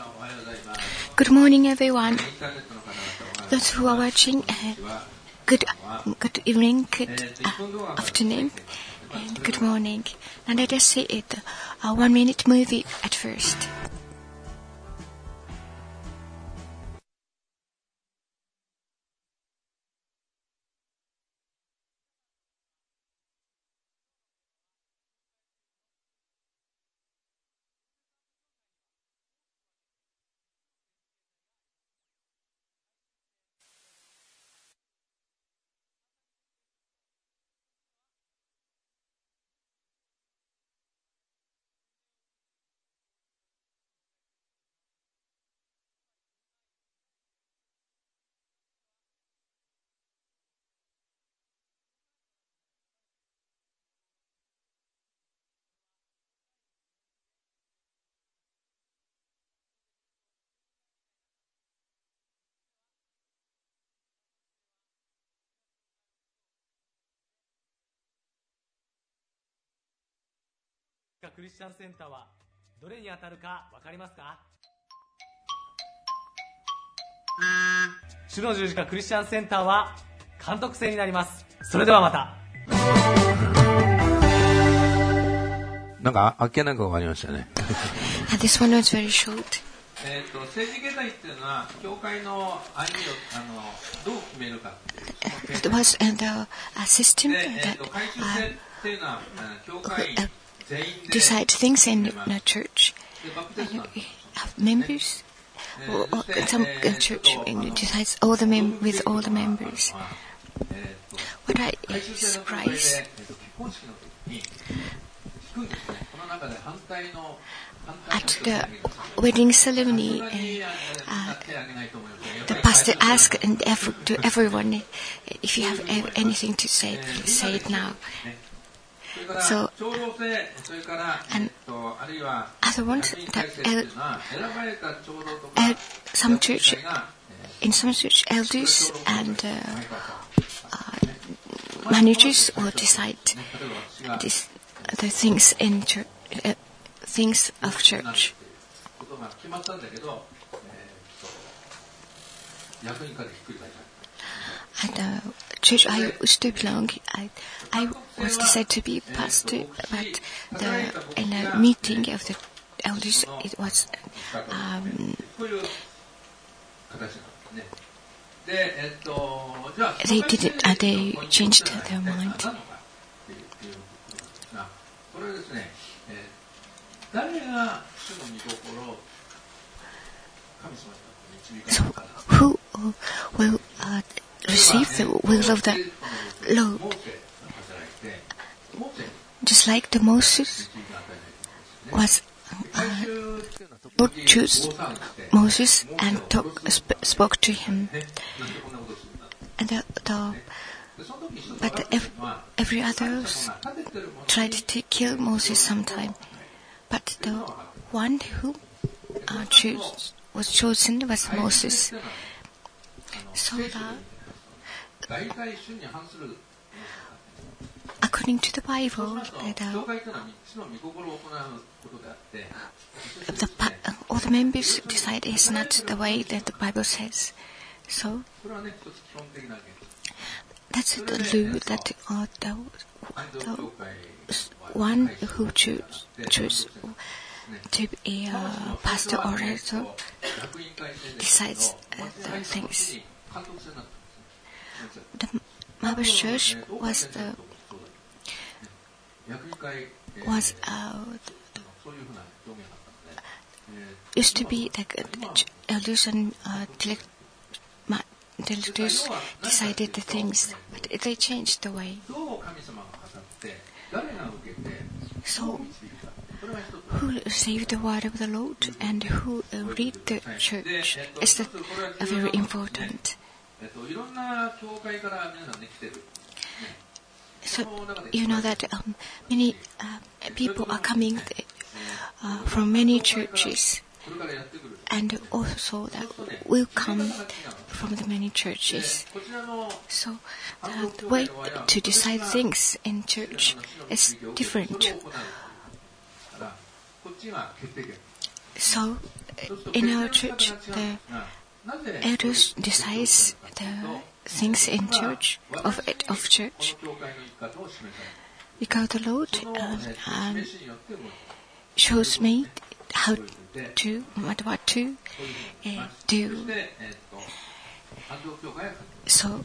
Good morning, everyone. Those who are watching, good evening, good afternoon, and good morning. And let us see it, a 1-minute movie at first. クリスチャンセンターはどれに当たるか分かりますか？主の十字架クリスチャンセンターは監督制になります。それではまた。 なんかあっけなく終わりましたね。 This one was very short. 政治形態っていうのは教会の歩みをどう決めるかっていう。 It was a system that decide things in the church. Members, or some church decides with all the members. What I surprised at the wedding ceremony, the pastor asked to everyone, if you have anything to say, please say it now. So, and other ones that in some church, elders and managers will decide the things in church, things of church. At the church I used to belong, I was decided to be pastor, but in a meeting of the elders, it was they changed their mind. So, who will receive the will of the Lord? Just like the Moses was, Lord chose Moses and spoke to him, and but every others tried to kill Moses sometime. But the one who was chosen was Moses. So according to the Bible, all the members decide is not the way that the Bible says. So that's the rule that the one who choose to be a pastor or orator decides the things. The Mother's Church used to be like elders and directors decided the things, but they changed the way. So, who receive the word of the Lord and who read the church is very important. So, you know that many people are coming from many churches, and also that will come from the many churches. So, the way to decide things in church is different. So, in our church, the elders decide the things in church, of church, because the Lord shows me what to do. So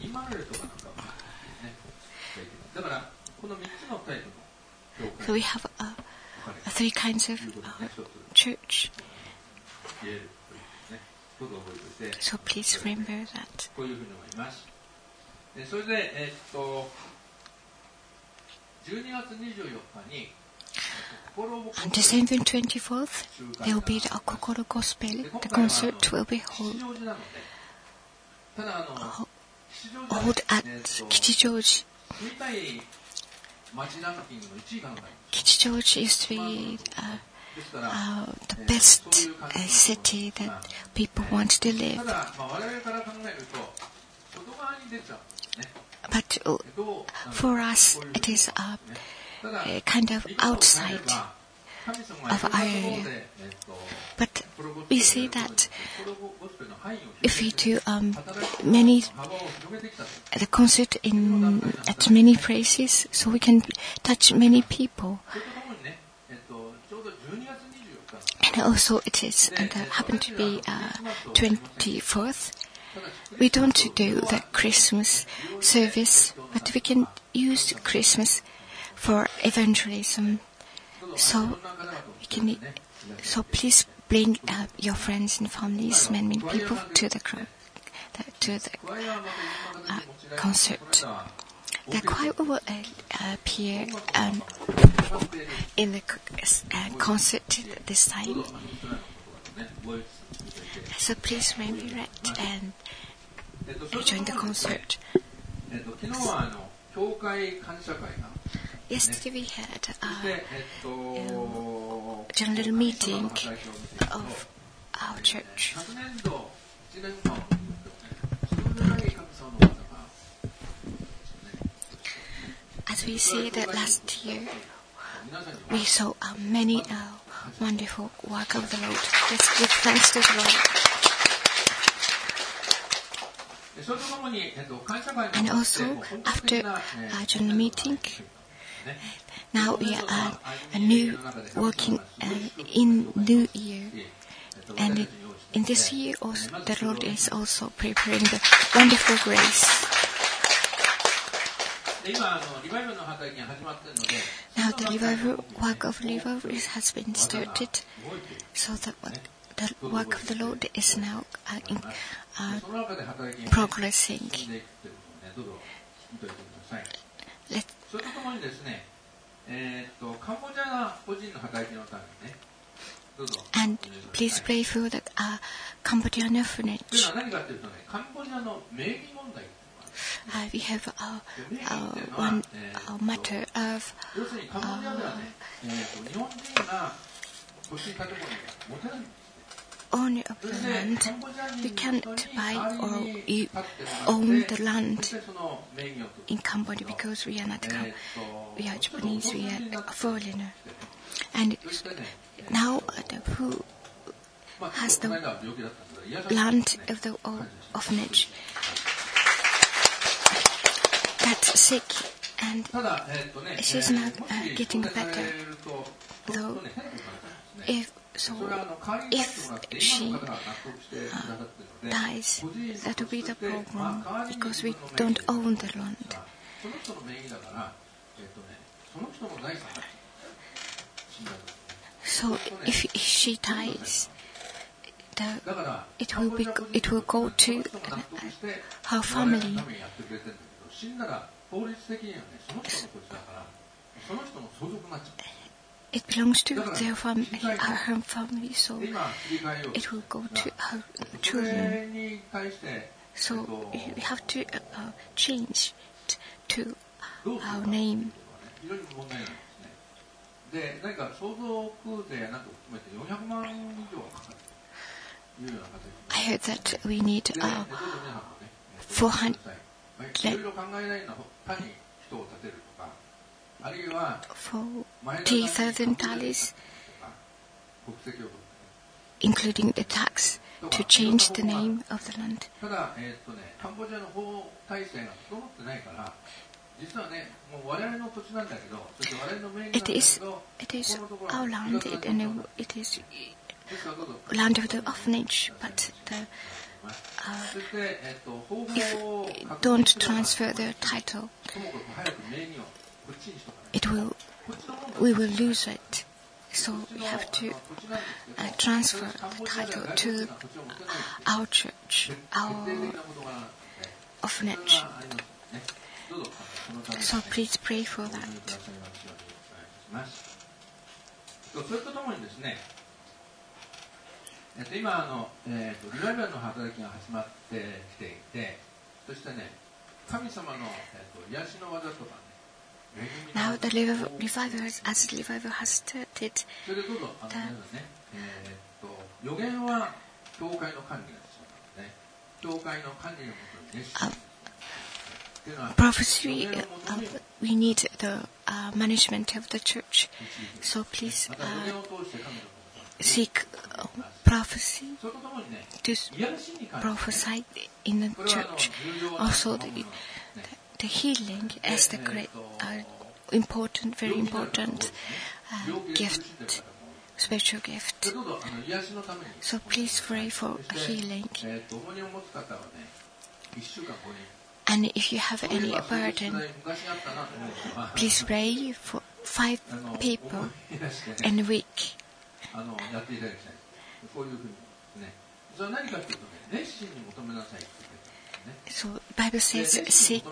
we have three kinds of church. So please remember that. On December 24th, there will be the Kokoro Gospel. The concert will be held at Kichijoji. Kichijoji used to be the best city that people want to live. But for us, it is a kind of outside of our area. But we see that if we do the concert at many places, so we can touch many people. And also it is happened to be 24th. We don't do the Christmas service, but we can use Christmas for evangelism. So please bring your friends and families, many people to the concert. The choir will appear in the concert this time. So please remember it and join the concert. Yesterday we had a general meeting of our church. As we see that last year, we saw many wonderful work of the Lord. Let's give thanks to the Lord. And also, after our general meeting, now we are working in New Year. And in this year, also, the Lord is also preparing the wonderful grace. Now the work of revival has been started, so the work of the Lord is now progressing. And please pray for the Cambodian orphanage. We have one matter of owner of the land. We can't buy or own the land in Cambodia because we are not we are Japanese, we are a foreigner. And now who has the land of the orphanage that's sick and she's not getting better. Though if she dies, that will be the problem because we don't own the land. So if she dies, it will go to her family. It belongs to their family, her family, so it will go to her children. So we have to change it to our name. I heard that we need $40,000 including the tax, to change the name of the land. ただ、カンボジアの法体制が整ってないから、実はね、もう我々の土地なんだけど、そして我々の名義なんだけど、 It is our land, and it is land of the orphanage, but if we don't transfer the title, we will lose it. So we have to transfer the title to our church, our orphanage. So please pray for that. それとともにですね、今リバイバルの働きが始まってきていて、そしてね、神様の癒しの技とかね。 Now the revival has started. それでどうぞ皆さんね、予言は教会の管理が必要なので、教会の管理のもとに熱心に。 Prophecy, we need the management of the church. So please seek prophecy to prophesy in the church. Also, the healing is the great, important, very important gift, spiritual gift. So please pray for healing. And if you have any burden, please pray for 5 people in a week. So the Bible says, seek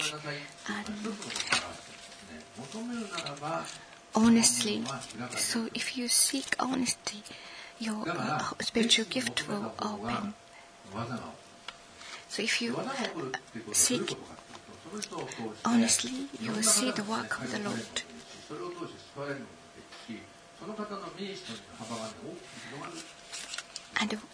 honestly. So if you seek honesty, your spiritual gift will open. So if you seek honestly, you will see the work of the Lord. And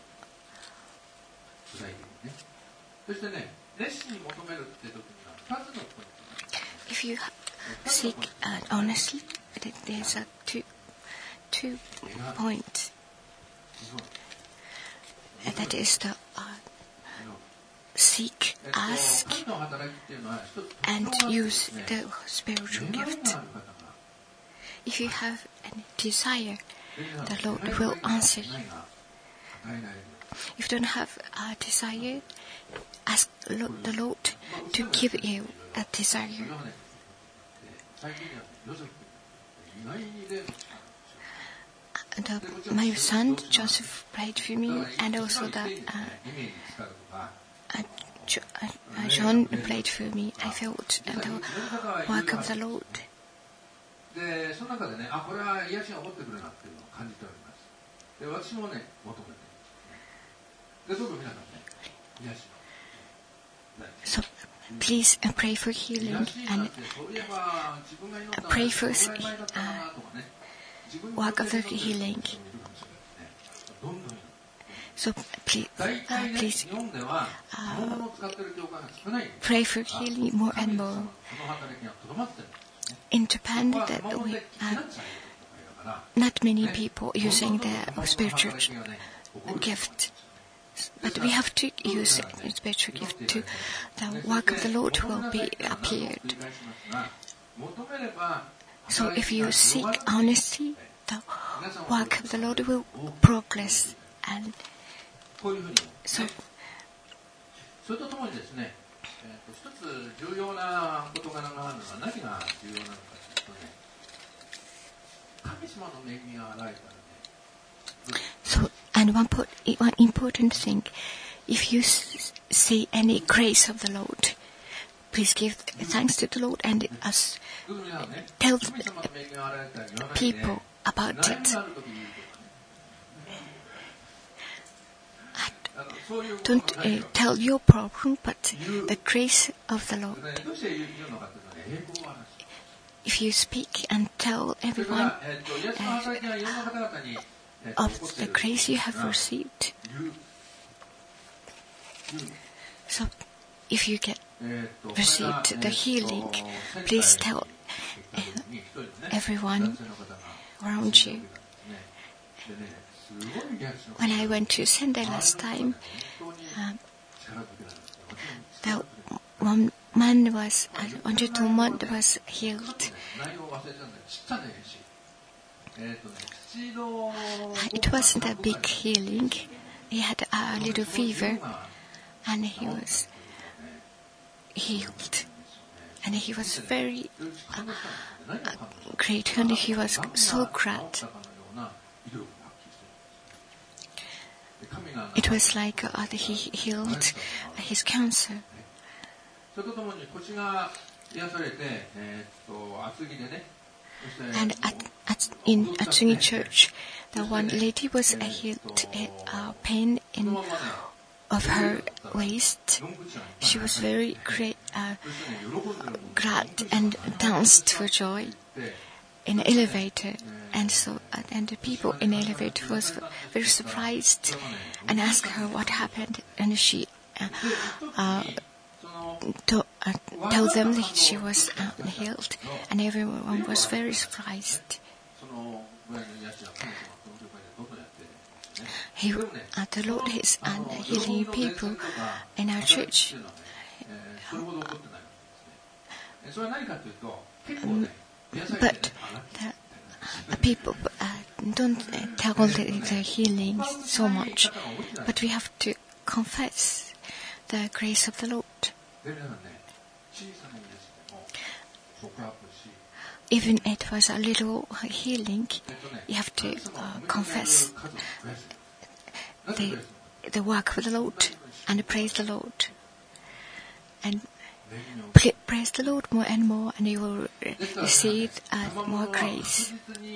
if you seek honestly, there's a two points. That is the seek, ask, and use the spiritual gift. If you have any desire, the Lord will answer you. If you don't have a desire, ask the Lord to give you a desire. My son Joseph prayed for me, and also John prayed for me. I felt the work of the Lord. で、その中でね、これは癒しが起こってくるなっていうのを感じております。で、私もね、求めています。で、どうぞ皆さんね、癒しを。 So please pray for healing and pray for work of the healing. So please pray for healing more and more. In Japan, that we not many people using the spiritual gift. But we have to use the spiritual gift to the work of the Lord will be appeared. So if you seek honesty, the work of the Lord will progress. And so, それとともにですね、一つ重要な事柄があるのは何が重要なのかというとね、神様の恵みが現れたらね。 So, and one important thing, if you see any grace of the Lord, please give thanks to the Lord and tell people about it. Don't tell your problem, but the grace of the Lord. If you speak and tell everyone of the grace you have received, so if you received the healing, please tell everyone around you. when I went to Sendai last time, the one man was, Onjutomon was healed. It wasn't a big healing. He had a little fever, and he was healed. And he was very great, and he was so glad. It was like he healed his cancer. And in Atsugi Church, the one lady was healed pain of her waist. She was very glad and danced for joy in the elevator. And the people in the elevator was very surprised and asked her what happened. And she told them that she was healed, and everyone was very surprised. The Lord is healing people in our church. But the people don't tell the healing so much, but we have to confess the grace of the Lord. Even it was a little healing, you have to confess the work of the Lord and praise the Lord. And praise the Lord more and more, and you will receive more grace.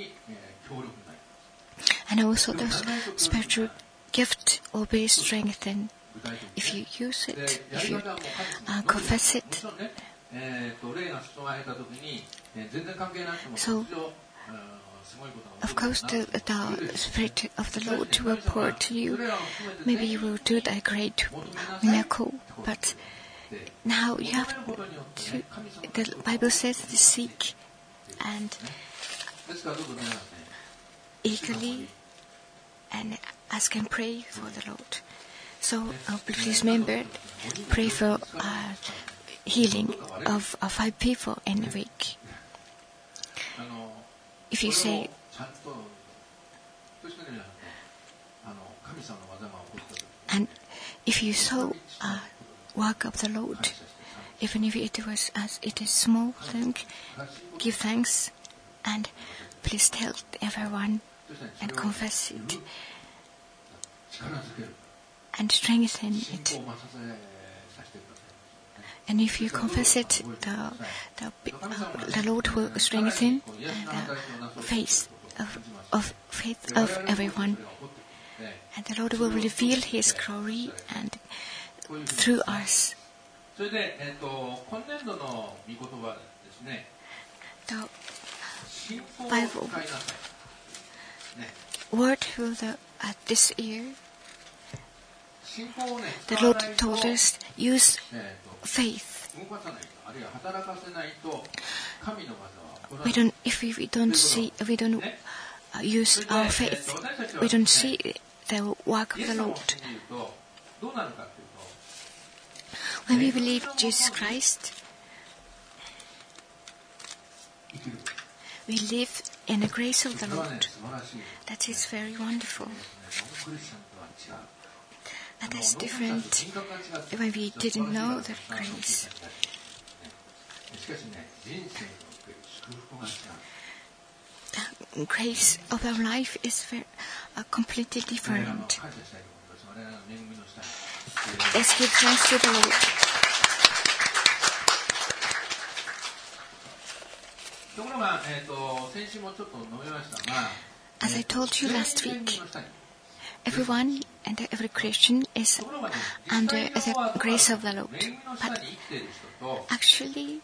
And also the spiritual gift will be strengthened if you use it, if you confess it. So, of course, the Spirit of the Lord will pour to you. Maybe you will do a great miracle, but now you have to, the Bible says, to seek and eagerly and ask and pray for the Lord. So please remember, pray for healing of 5 people in a week. If you say, and if you saw work of the Lord, even if it was as it is small thing, give thanks and please tell everyone and confess it and strengthen it. And if you confess it, the Lord will strengthen the faith of everyone, and the Lord will reveal His glory and through us. The Bible word for this year, the Lord told us, use faith. If we don't use our faith, we don't see the work of the Lord. When we believe Jesus Christ, we live in the grace of the Lord. That is very wonderful. But that's different when we didn't know the grace. The grace of our life is completely different. Let's give thanks to the Lord. As I told you last week, everyone and every Christian is under the grace of the Lord. But actually,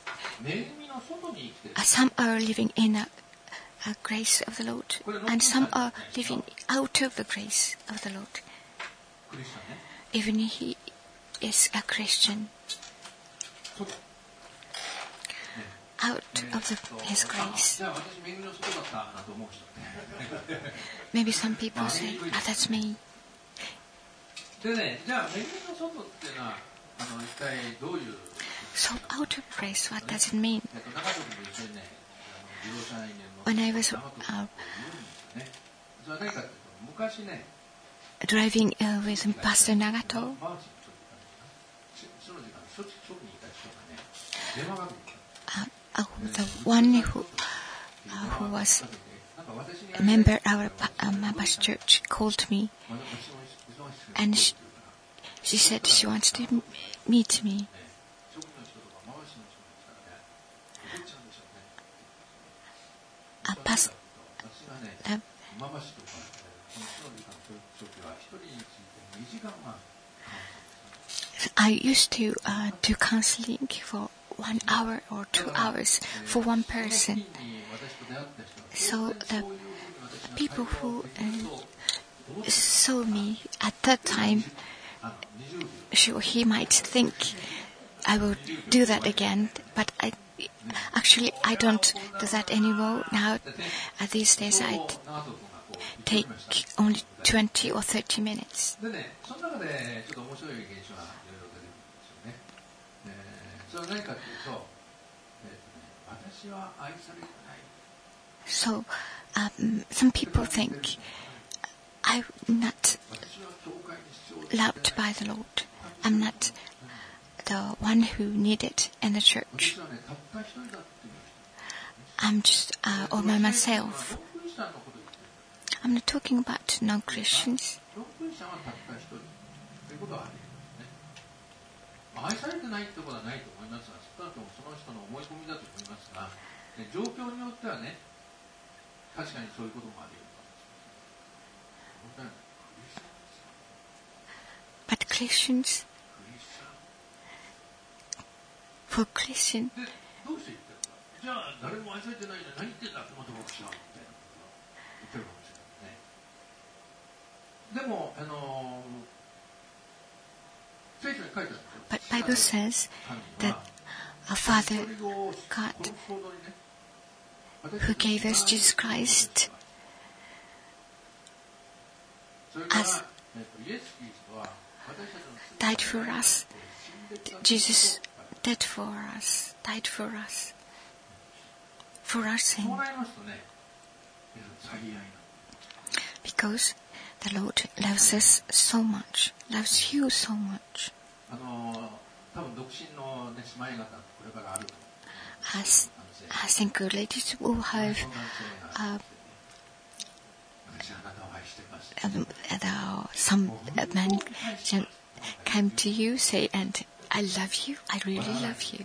some are living in a grace of the Lord, and some are living out of the grace of the Lord. Even he is a Christian. out of His じ grace. ゃあ私恵みの外だったなと思う人って Maybe some people say, that's me. でね、じゃあ恵みの外っていうのは一体どういう So out of grace, what does it mean? 長門君と一緒にね自動車に乗って When I was 長門君と言うんですよね。それは何かっていうと昔ね driving with Pastor Nagato, マーチンの時からその時間初期にいた人がね電話が来る the one who was a member of our Maba's church called me, and she said she wants to meet me. I used to do counseling for 1 hour or 2 hours for one person. So the people who saw me at that time, sure, he might think I will do that again, but actually I don't do that anymore. Now, these days I take only 20 or 30 minutes. でね、その中でちょっと面白い現象がいろいろ出てくるんですよね。それは何かというと、私は愛されてない。 So, some people think I'm not loved by the Lord. I'm not the one who needed in the church. I'm just all by myself. I'm not talking about non-Christians. 愛されてないってことはないと思いますが、少なくともその人の思い込みだと思いますが、状況によってはね、確かにそういうこともあり得る。 But Christians, for Christian, で、どうして言ってるか。じゃあ誰も愛されてないじゃ何言ってんだってまた僕知らんみたいなことを言ってるかもしれないね。でも聖書に書いてあるんですよ。 but Bible says that our Father God, who gave us Jesus Christ, as died for us. Jesus died for us, died for us, for our sin. Because the Lord loves us so much, loves you so much. As single ladies will have some men come to you, say, and I love you, I really love you.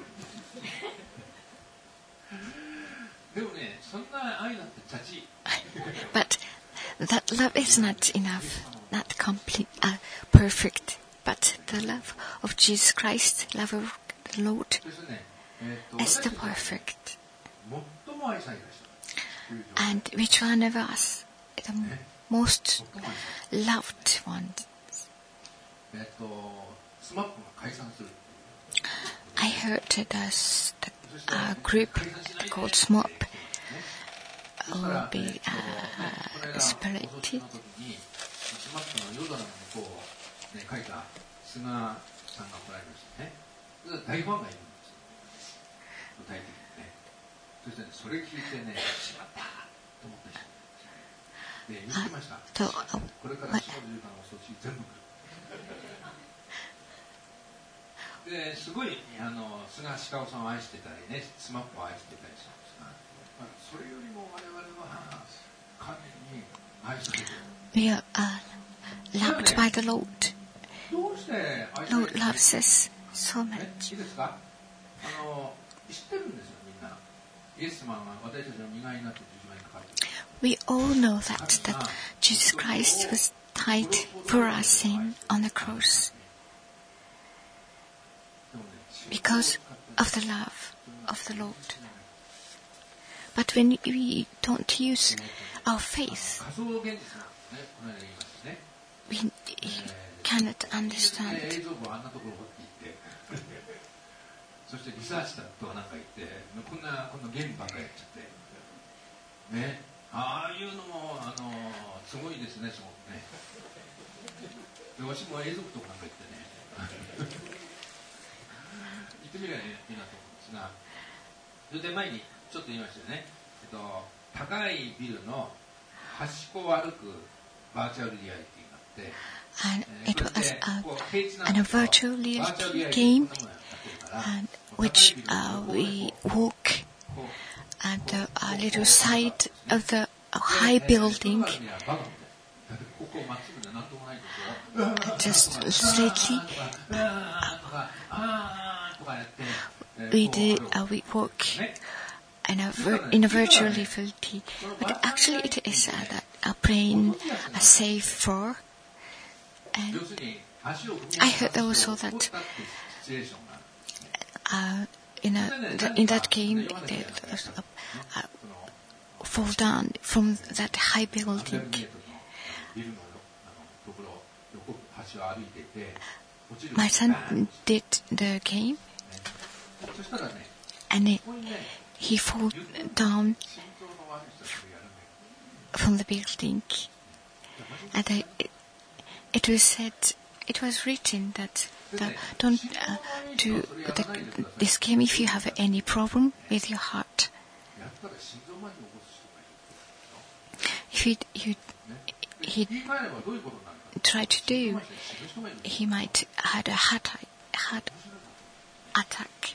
But that love is not enough, not complete, perfect. But the love of Jesus Christ, love of the Lord, is the perfect. And which one of us, the most loved one? I heard the group called SMOP will be separated. 書いた菅さんが来られましたね。大ファンがいるんですよ。具体的にね。そしてね、それ聞いてね、しまったと思った人で言ってました。これから下地かの措置全部来る。ですごい菅氏川さんを愛してたりね、スマップを愛してたりするんですが、それよりも我々は神に愛されている。 We are loved by the Lord. Lord loves us so much. We all know that Jesus Christ was died for our sin on the cross because of the love of the Lord. But when we don't use our faith, we cannot understand. そしてリサーチだとかなんか言ってこんなゲームばっかりやっちゃってね、ああいうのもすごいですね、すごくね。でわしも映像とかなんか言ってね言ってみればいいなと思うんですが、それで前にちょっと言いましたよね、高いビルの端っこを歩くバーチャルリアリティがあって、 And it was a virtual reality game which we walk at the little side of the high building just slightly. We walk in a virtual reality, but actually it is a plain, a safe floor. And I heard also that in that game they fall down from that high building. My son did the game, and he fell down from the building, and it was said, it was written that don't do this game if you have any problem with your heart. If he tried to do, he might had a heart attack.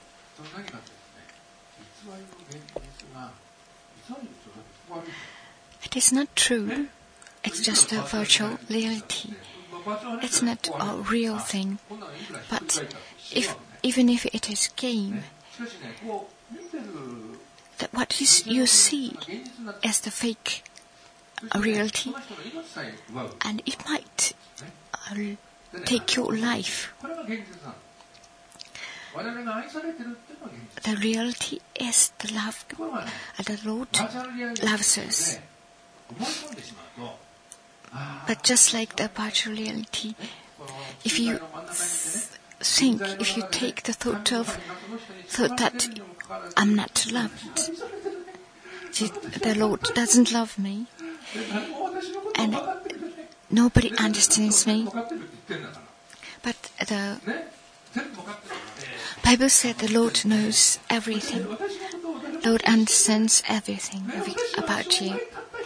It is not true. It's just a virtual reality. It's not a real thing. But even if it is game, what you see is the fake reality, and it might take your life. The reality is the love. The Lord loves us. But just like the virtual reality, if you take the thought that I'm not loved, the Lord doesn't love me, and nobody understands me. But the Bible said the Lord knows everything. Lord understands everything about you.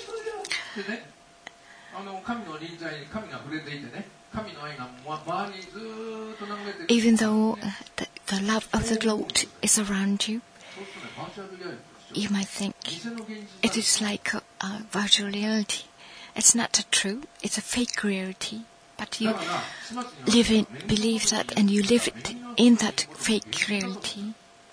Even though the love of the Lord is around you, you might think it is like a virtual reality. It's not true. It's a fake reality. But you believe that, and you live in that fake reality.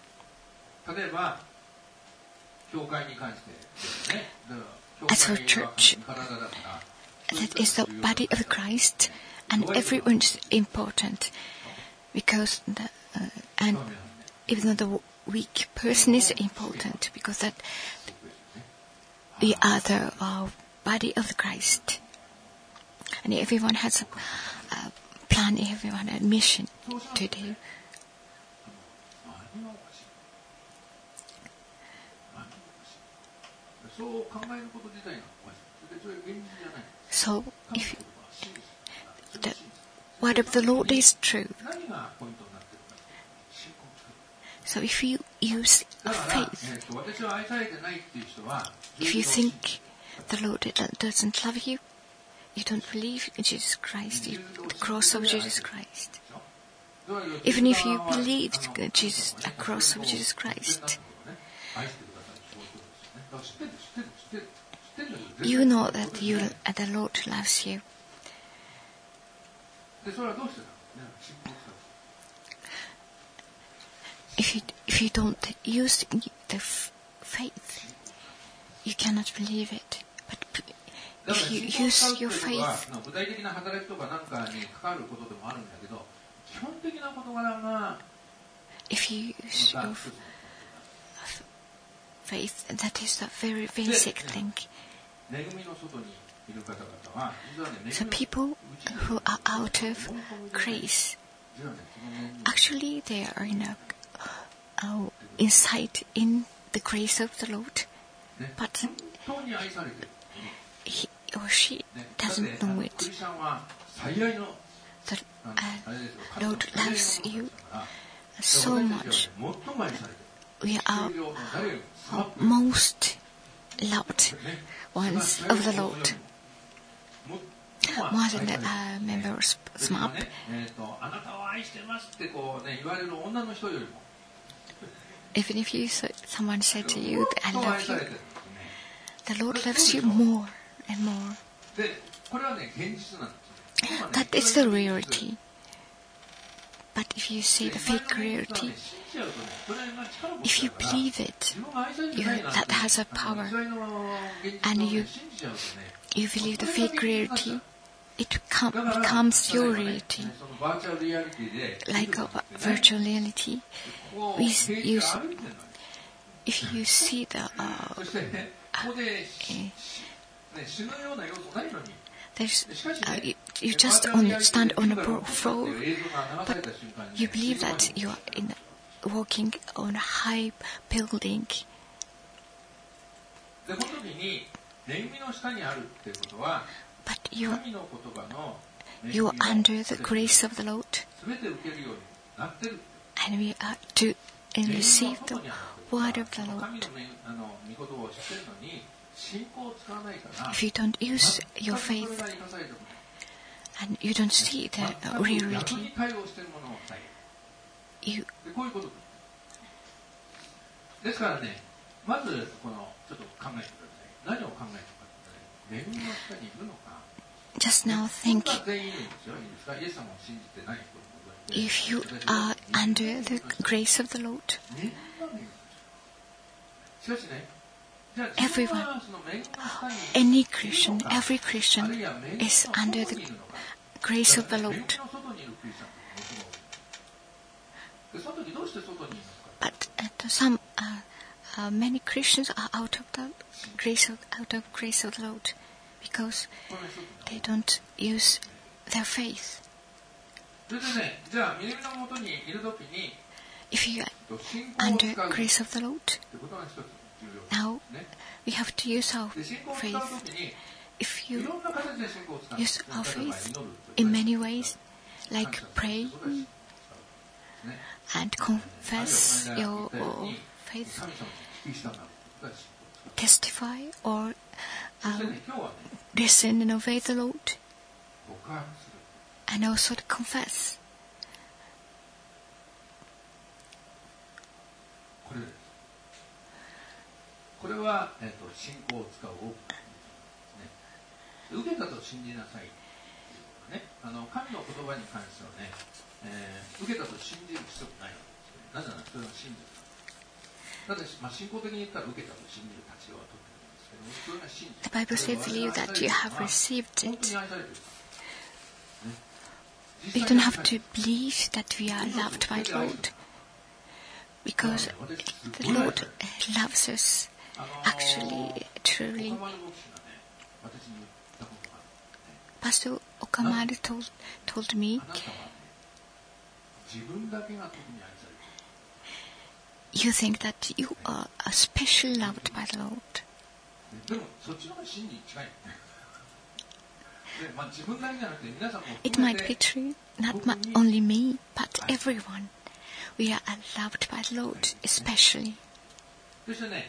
As for church, that is the body of Christ, and everyone is important, because and even though the weak person is important, because that we are the body of Christ, and everyone has a plan, everyone has a mission to do. So, if the word of the Lord is true, so if you use faith, if you think the Lord doesn't love you, you don't believe in Jesus Christ, the cross of Jesus Christ. Even if you believed the cross of Jesus Christ, you know that the Lord loves you. If you don't use the faith, you cannot believe it. But if you use your faith, if you use your faith, that is a very basic thing. So people who are out of grace, actually they are in a inside in the grace of the Lord, but 本当に愛されてる。 he or she doesn't know ク it. リスチャンは最愛の The あれですよ、神の Lord 最愛の loves you だから so 私 much. たちは最も愛されてる。 We are 地球上の誰よりもスマップ most loved ね ones of the Lord, 最も more 愛 than され the てる member of ですよ SMAP. ねあなたを愛してますってこうね言われる女の人よりも Even if someone said to you, I 最も愛 love さ you, れてるんですね。 the Lord loves you more and more. で、これはね現実なんですよ。 That is the reality. But if you say the fake reality, if you believe it, that has a power, and you believe the fake reality, it becomes your reality, like a virtual reality. If you see the you just stand on a floor, but you believe that you are walking on a high building. でこの時に恵みの下にあるっていうことは But 神の言葉の you are under the grace of the Lord, 全て受けるようになってる。 and we are to receive the word of the 神 Lord. の御言葉を知ってるのに信仰を使わないから If you don't use your faith 全くそれが生かされてこない。 and you don't see the 逆に reality, 対応してるものをさえ you でこういうことですからね、まずこのちょっと考えてください。何を考えるかってね、恵みの下にいるのか。 just now think 全員いるんですよ。いいですか？イエス様を信じてない人もいる。 if you are under the grace of the Lord. みんなのしかしね、じゃあ Everyone, 自分はその恵みの下に Any いる Christian, のか、 every Christian あるいは恵みの is 外 under に the いるのか。 grace of the 恵み Lord. の外にいるクリスチャンってものすごい多い。で外にどうして外にいるのか。 But many Christians are out of grace of the Lord because この人 they don't use their faith. それでね、じゃあ恵みのもとにいるときに If you are 信仰を under 使う grace of the Lord, ってことが一つ重要 now ですね。 we have to use our で信仰を使う faith. ときに If い you ろんな形で信仰を使う。 use our 例えば faith 祈るという in many ways, like 感謝する pray ことで信仰を使う。ね。 and confess your faith, 神様に聞き従うことが信仰を使う。 testify or そしてね、今日はね、 listen and obey the Lord, 告白する。 and also to confess. これです。これは、信仰を使う多くのですね。受けたと信じなさい。ね、神の言葉に関してはね、受けたと信じる必要ないわけですね。なぜならそれは信じる。ただし、信仰的に言ったら受けたと信じる立場は取ってるんですけど、それが信じる。 The Bible says, believe that you have received 本当 it. に愛されているか。ね、 We don't have to believe that we are loved by the Lord, because the Lord loves us actually, truly. 岡丸牧師がね、私に言ったことがあってね、 Pastor Okamaru told me, あなたはね、自分だけが特に愛されている。 you think that you are especially loved by the Lord. でもそっちの方が真に近い。で、自分だけじゃなくて皆さんも It 含め might て be true, not only me, but everyone. We are loved by the Lord, especially. そしてね、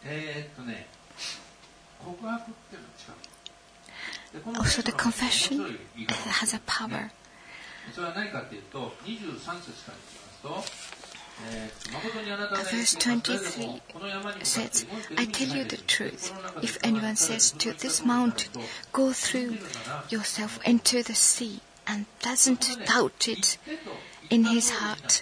告白っていうのが違う。でこの Also, the 面白 confession い言い方 has a power. それは何かっていうと、23節からいきますと、誠にあなたの Verse 23 says, I tell you the truth. If anyone says to this mountain, go through yourself into the sea, and doesn't doubt it in his heart,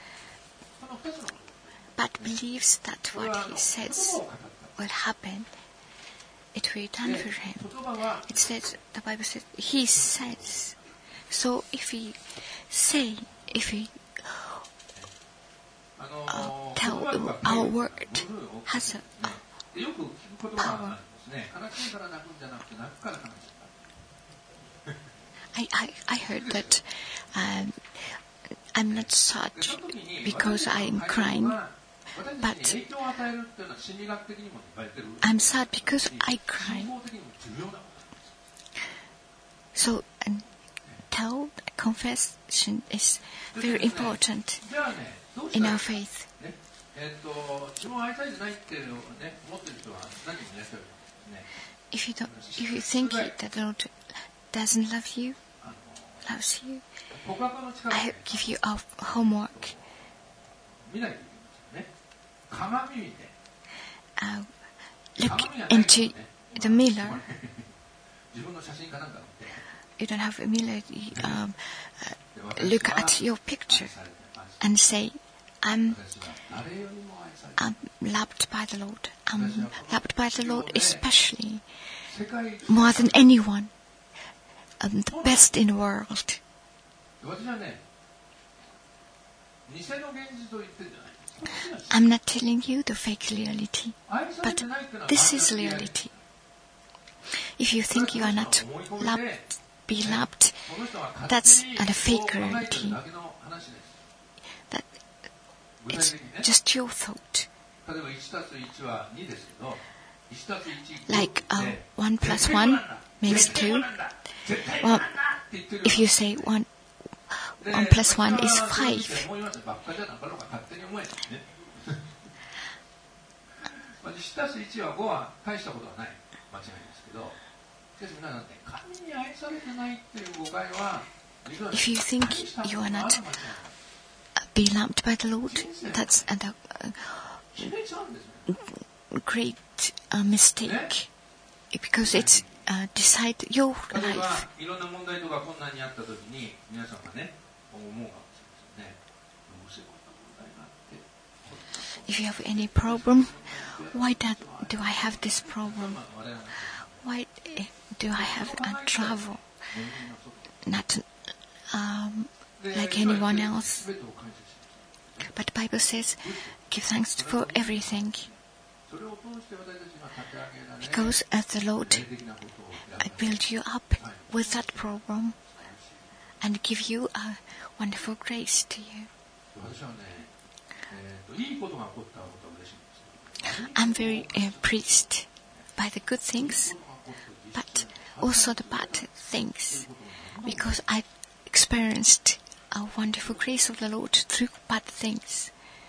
but believes that what he says will happen, it will be done for him. It says, the Bible says, he says. So if we tell our word has a power. I heard that I'm not sad because I'm crying, but I'm sad because I cry. So, confession is very important in our faith. If you think that the Lord doesn't love you, loves you, I give you a homework. Look into the mirror. You don't have a mirror. Look at your picture and say, I'm loved by the Lord. I'm loved by the Lord especially, more than anyone. I'm the best in the world. I'm not telling you the fake reality, but this is reality. If you think you are not be loved, that's a fake reality. That it's just your thought. Like 1 plus 1 makes 2. Well, if you say 1 plus 1 is 5. If you think you are not be loved by the Lord, that's a great mistake, because it's decide your life. If you have any problem, why do I have this problem? Why do I have trouble? Not like anyone else. But the Bible says, give thanks for everything. Because as the Lord build you up with that problem and give you a wonderful grace to you. I'm very pleased by the good things, but also the bad things, because I experienced a wonderful grace of the Lord through bad things.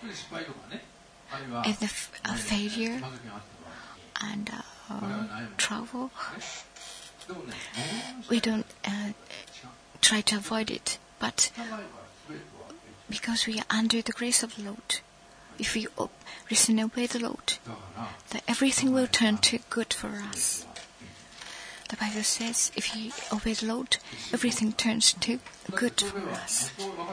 And the failure and trouble, we don't try to avoid it, but because we are under the grace of the Lord, if we listen and obey the Lord, then everything will turn to good for us. The Bible says, if you obey the Lord, everything turns to good for us.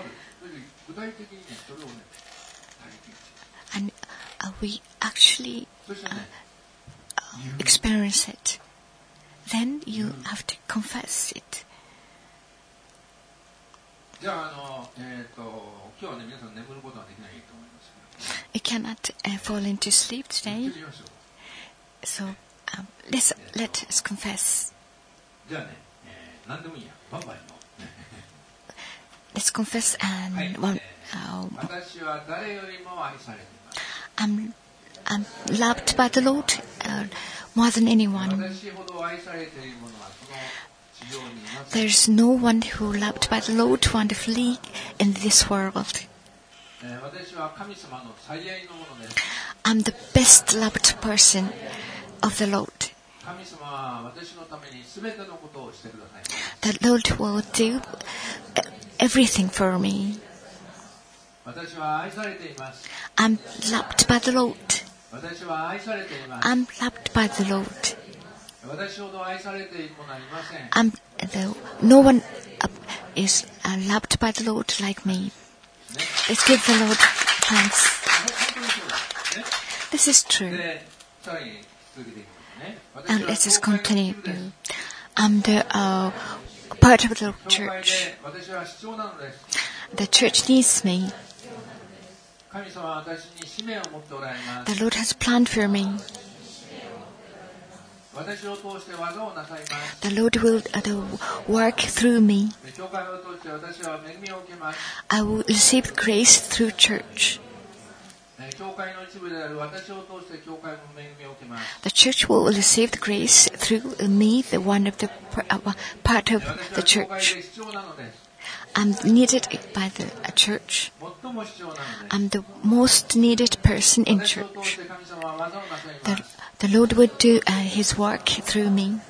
And we actually experience it. Then you have to confess it. You cannot fall into sleep today. So let us confess. Let's confess and I'm loved by the Lord more than anyone. There's no one who loved by the Lord wonderfully in this world. I'm the best loved person of the Lord. The Lord will do everything for me. I'm loved by the Lord. I'm loved by the Lord. No one is loved by the Lord like me. Let's give the Lord thanks. This is true. And let us continue. I'm the part of the church. The church needs me. The Lord has planned for me. The Lord will work through me. I will receive grace through church. The church will receive the grace through me, the one of the part of the church. I'm needed by the church. I'm the most needed person in church. The Lord will do His work through me.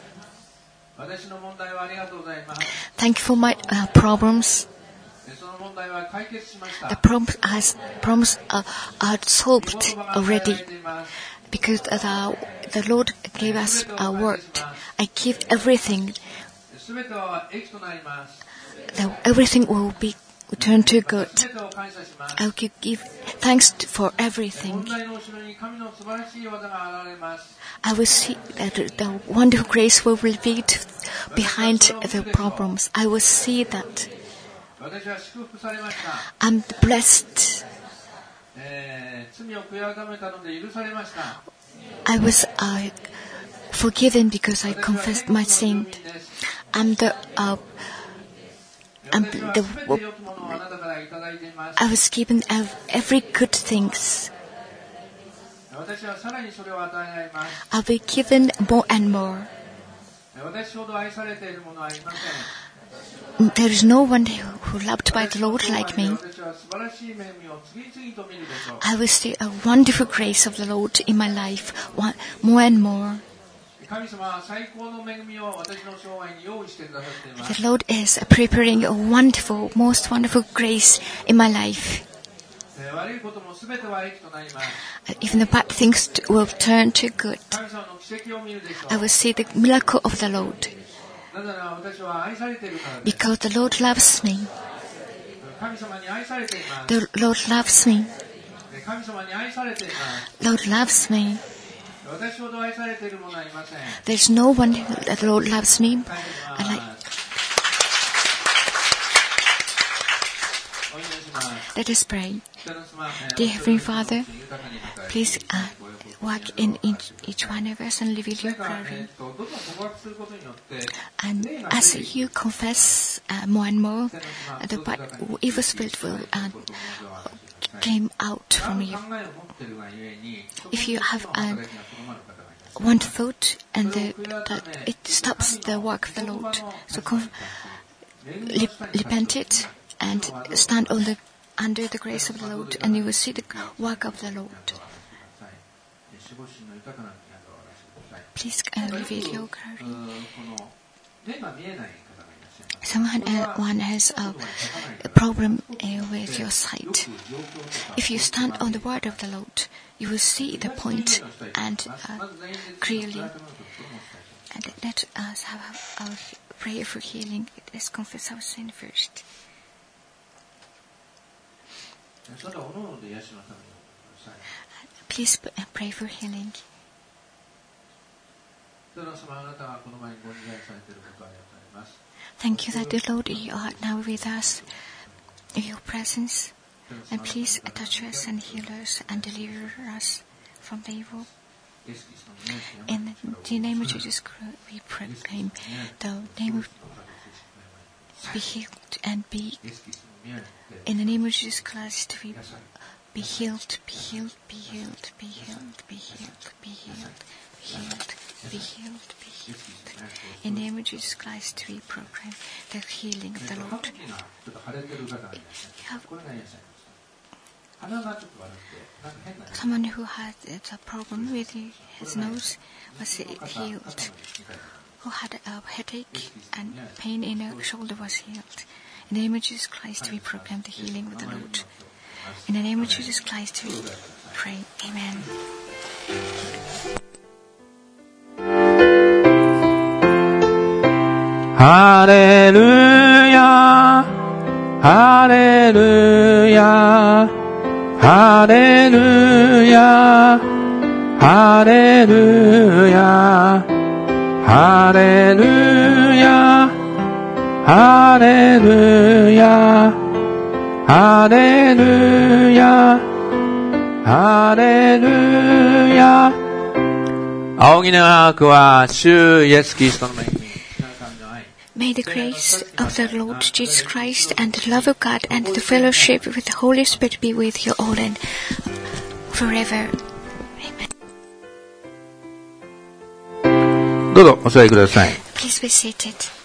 Thank you for my problems. The problems are solved already because the Lord gave us a word. I give everything. Everything will be turned to good. I will give thanks for everything. I will see that the wonderful grace will be revealed behind the problems. I will see that I'm blessed. I was forgiven because I confessed my sin. I was given every good things. I'll be given more and more. There is no one who loved by the Lord like me. I will see a wonderful grace of the Lord in my life, more and more. The Lord is preparing a wonderful, most wonderful grace in my life. Even the bad things will turn to good. I will see the miracle of the Lord. Because the Lord loves me. The Lord loves me. Lord loves me. There's no one that the Lord loves me. Let us pray. Dear Heavenly Father, please work in each one of us and reveal your glory. And as you confess more and more, the evil spirit will came out from you. If you have one thought and it stops the work of the Lord, so repent it and stand under the grace of the Lord, and you will see the work of the Lord. Please reveal your glory. Someone has a problem with your sight. If you stand on the word of the Lord, you will see the point and clearly. And let us have our prayer for healing. Let's confess our sin first. Please pray for healing. Thank you that the Lord, you are now with us in your presence. And please touch us and heal us and deliver us from the evil. In the name of Jesus Christ, we proclaim the name of be healed and be. In the name of Jesus Christ, we be healed, be healed, be healed, be healed, be healed, be healed, be healed, be healed, be healed. In the name of Jesus Christ, we proclaim the healing of the Lord. Someone who had a problem with his nose was healed. Who had a headache and pain in her shoulder was healed. In the name of Jesus Christ, we proclaim the healing of the Lord. In the name of Jesus Christ, we pray. Amen. Hallelujah, Hallelujah, Hallelujah, Hallelujah, Hallelujah, Hallelujah, Hallelujah, Hallelujah. 仰ぎのマークは主イエスキリストの恵み、 May the grace of the Lord Jesus Christ and the love of God and the fellowship with the Holy Spirit be with you all and forever. Amen. どうぞお座りください。 Please be seated.